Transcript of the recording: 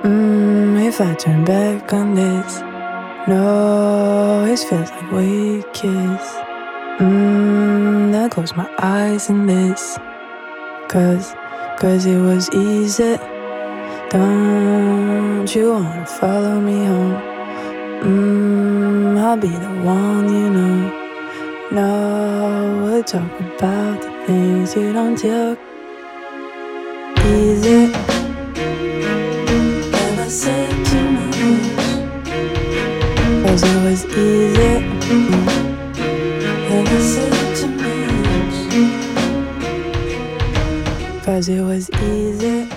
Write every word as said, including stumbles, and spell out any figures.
Mm, if I turn back on this, no, it feels like we kiss. Mm, then close my eyes in this, cause, cause it was easy. Don't you wanna follow me home? Mm, I'll be the one, you know. No, we'll talk about the things you don't talk. Easy. And I said too much, cause it was easy. And I said too much, cause it was easy.